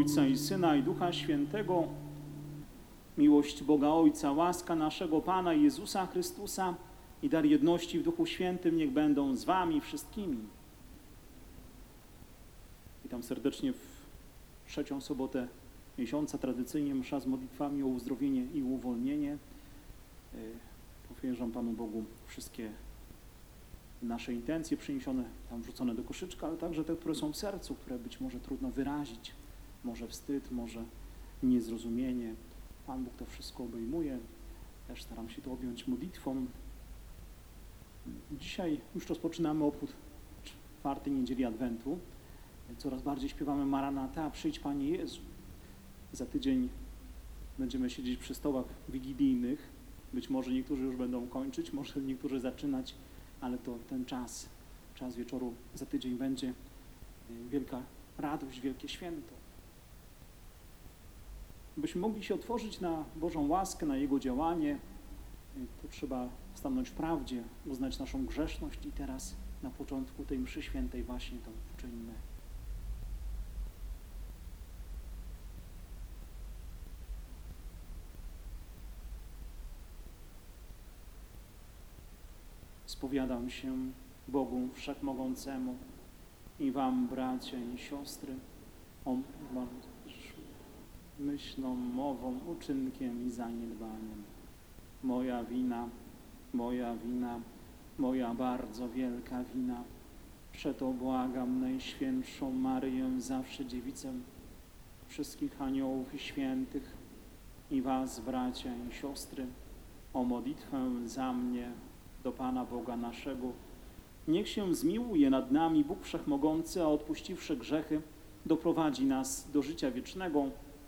Ojca i Syna i Ducha Świętego, miłość Boga Ojca, łaska naszego Pana Jezusa Chrystusa i dar jedności w Duchu Świętym niech będą z wami wszystkimi. Witam serdecznie w trzecią sobotę miesiąca, tradycyjnie msza z modlitwami o uzdrowienie i uwolnienie. Powierzam Panu Bogu wszystkie nasze intencje przyniesione, tam wrzucone do koszyczka, ale także te, które są w sercu, które być może trudno wyrazić, może wstyd, może niezrozumienie. Pan Bóg to wszystko obejmuje. Też staram się to objąć modlitwą. Dzisiaj już rozpoczynamy obchód czwartej niedzieli Adwentu. Coraz bardziej śpiewamy Maranata, przyjdź Panie Jezu. Za tydzień będziemy siedzieć przy stołach wigilijnych. Być może niektórzy już będą kończyć, może niektórzy zaczynać, ale to ten czas wieczoru za tydzień będzie wielka radość, wielkie święto. Byśmy mogli się otworzyć na Bożą łaskę, na Jego działanie, to trzeba stanąć w prawdzie, uznać naszą grzeszność i teraz na początku tej mszy świętej właśnie to uczynimy. Spowiadam się Bogu Wszechmogącemu i wam, bracia i siostry, myślą, mową, uczynkiem i zaniedbaniem. Moja wina, moja bardzo wielka wina. Przeto błagam Najświętszą Maryję, zawsze Dziewicę, wszystkich aniołów i świętych i was, bracia i siostry, o modlitwę za mnie do Pana Boga naszego. Niech się zmiłuje nad nami Bóg Wszechmogący, a odpuściwszy grzechy, doprowadzi nas do życia wiecznego.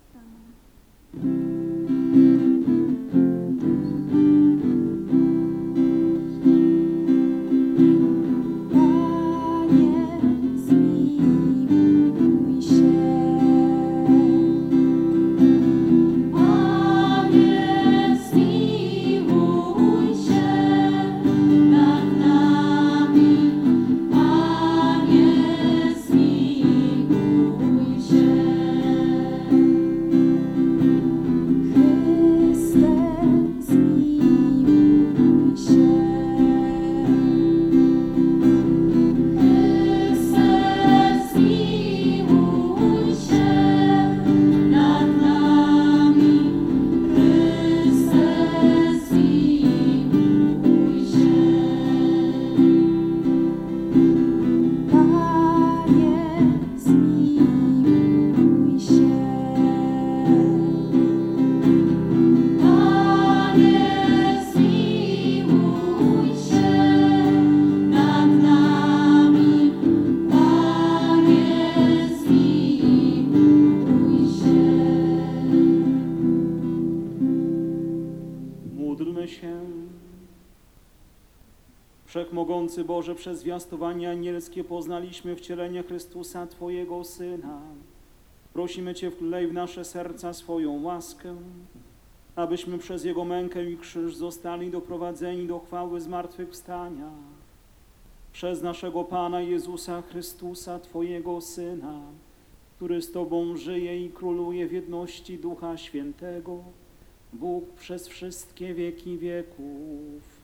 Wszechmogący Boże, przez zwiastowanie anielskie poznaliśmy wcielenie Chrystusa, Twojego Syna. Prosimy Cię, wlej w nasze serca swoją łaskę, abyśmy przez Jego mękę i krzyż zostali doprowadzeni do chwały zmartwychwstania. Przez naszego Pana Jezusa Chrystusa, Twojego Syna, który z Tobą żyje i króluje w jedności Ducha Świętego, Bóg przez wszystkie wieki wieków.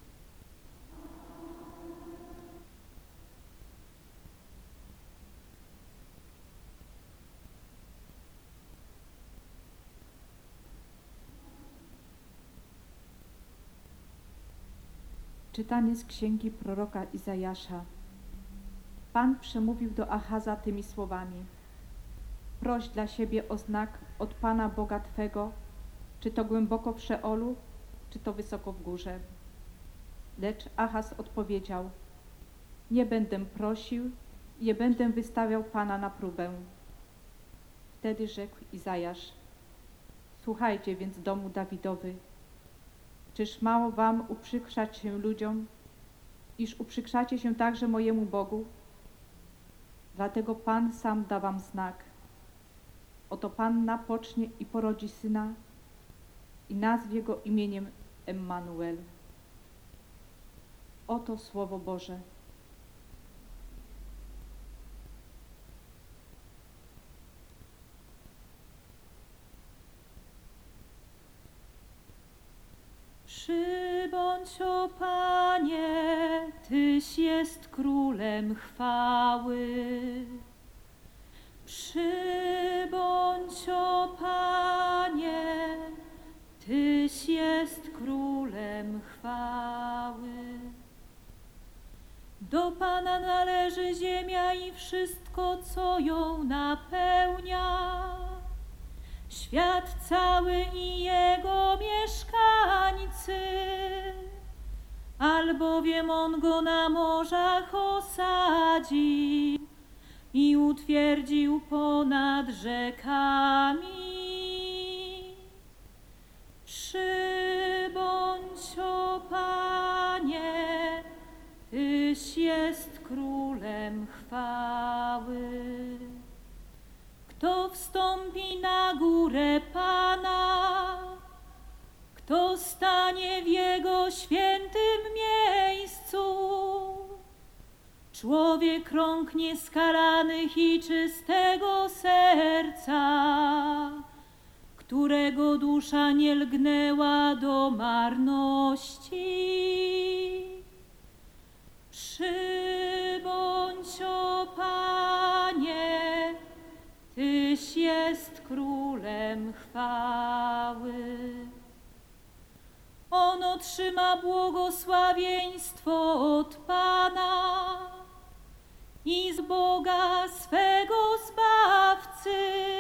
Czytanie z księgi proroka Izajasza. Pan przemówił do Achaza tymi słowami: proś dla siebie o znak od Pana Boga Twego, czy to głęboko w Szeolu, czy to wysoko w górze. Lecz Achaz odpowiedział: nie będę prosił, nie będę wystawiał Pana na próbę. Wtedy rzekł Izajasz: słuchajcie więc, domu Dawidowy, czyż mało wam uprzykrzać się ludziom, iż uprzykrzacie się także mojemu Bogu? Dlatego Pan sam da wam znak. Oto panna pocznie i porodzi syna i nazwie go imieniem Emmanuel. Oto Słowo Boże. Przybądź, o Panie, Tyś jest Królem chwały. Przybądź, o Panie, Tyś jest Królem chwały. Do Pana należy ziemia i wszystko, co ją napełnia, świat cały i jego mieszkańcy, albowiem On go na morzach osadził i utwierdził ponad rzekami. Przybądź, o Panie, Tyś jest Królem chwały. Kto wstąpi na górę Pana? Kto stanie w Jego świętym miejscu? Człowiek rąk nieskalanych i czystego serca, którego dusza nie lgnęła do marności. Przybądź, o Panie, Tyś jest Królem chwały. On otrzyma błogosławieństwo od Pana i z Boga swego Zbawcy.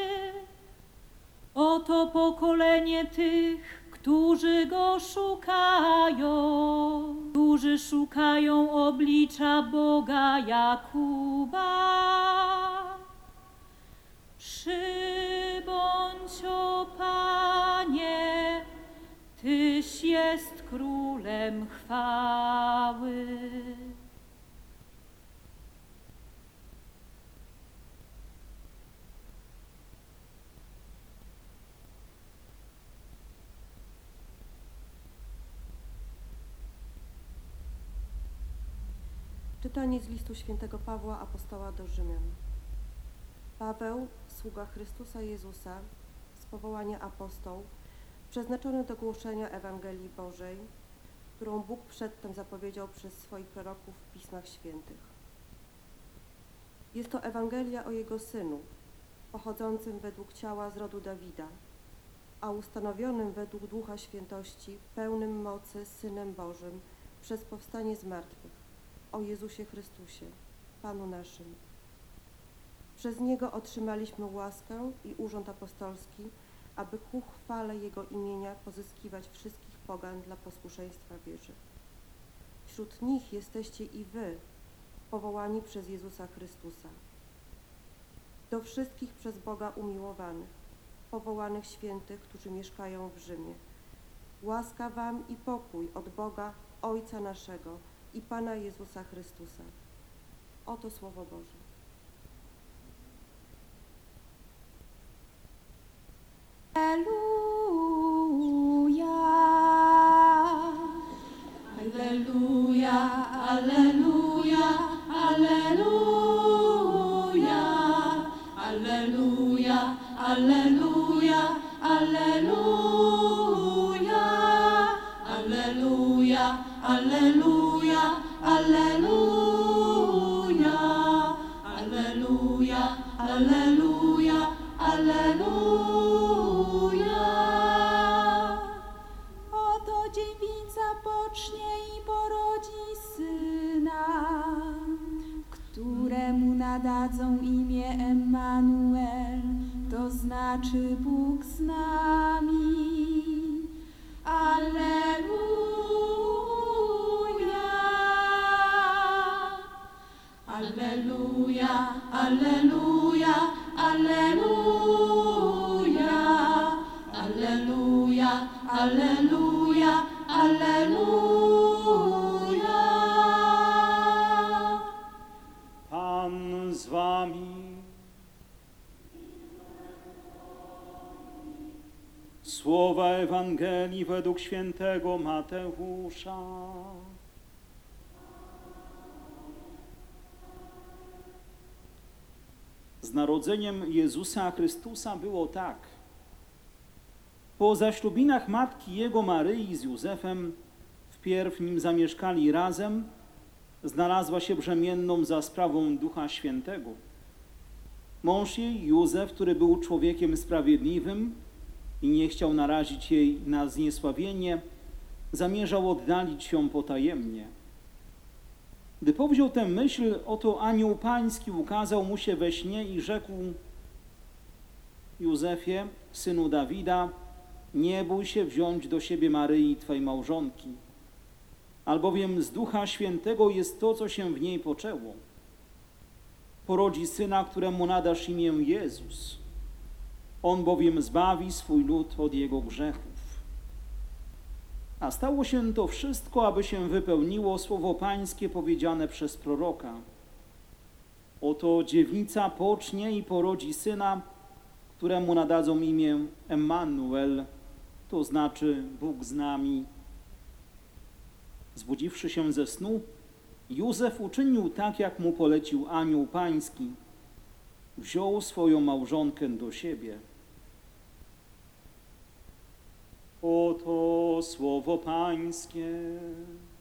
Oto pokolenie tych, którzy Go szukają, którzy szukają oblicza Boga Jakuba. Przybądź, o Panie, Tyś jest Królem chwały. Czytanie z listu świętego Pawła apostoła do Rzymian. Paweł, sługa Chrystusa Jezusa, z powołania apostoł, przeznaczony do głoszenia Ewangelii Bożej, którą Bóg przedtem zapowiedział przez swoich proroków w Pismach Świętych. Jest to Ewangelia o Jego Synu, pochodzącym według ciała z rodu Dawida, a ustanowionym według Ducha Świętości, pełnym mocy Synem Bożym przez powstanie z martwych, o Jezusie Chrystusie, Panu naszym. Przez Niego otrzymaliśmy łaskę i urząd apostolski, aby ku chwale Jego imienia pozyskiwać wszystkich pogan dla posłuszeństwa wierze. Wśród nich jesteście i wy, powołani przez Jezusa Chrystusa. Do wszystkich przez Boga umiłowanych, powołanych świętych, którzy mieszkają w Rzymie. Łaska wam i pokój od Boga, Ojca naszego i Pana Jezusa Chrystusa. Oto Słowo Boże. Alleluja, alleluja, alleluja, alleluja, alleluja, alleluja, alleluja, alleluja, alleluja, alleluja, alleluja, alleluja. Oto dziewica pocznie i porodzi syna, któremu nadadzą imię Emmanuel, to znaczy Bóg z nami. Alleluja, Alleluja, alleluja, alleluja, alleluja, alleluja, alleluja. Pan z wami. Słowa Ewangelii według świętego Mateusza. Z narodzeniem Jezusa Chrystusa było tak. Po zaślubinach matki jego Maryi z Józefem, wpierw nim zamieszkali razem, znalazła się brzemienną za sprawą Ducha Świętego. Mąż jej, Józef, który był człowiekiem sprawiedliwym i nie chciał narazić jej na zniesławienie, zamierzał oddalić ją potajemnie. Gdy powziął tę myśl, oto anioł pański ukazał mu się we śnie i rzekł: Józefie, synu Dawida, nie bój się wziąć do siebie Maryi, twej małżonki, albowiem z Ducha Świętego jest to, co się w niej poczęło. Porodzi syna, któremu nadasz imię Jezus. On bowiem zbawi swój lud od jego grzechów. A stało się to wszystko, aby się wypełniło słowo pańskie powiedziane przez proroka. Oto dziewnica pocznie i porodzi syna, któremu nadadzą imię Emmanuel, to znaczy Bóg z nami. Zbudziwszy się ze snu, Józef uczynił tak, jak mu polecił anioł pański. Wziął swoją małżonkę do siebie. Oto słowo pańskie.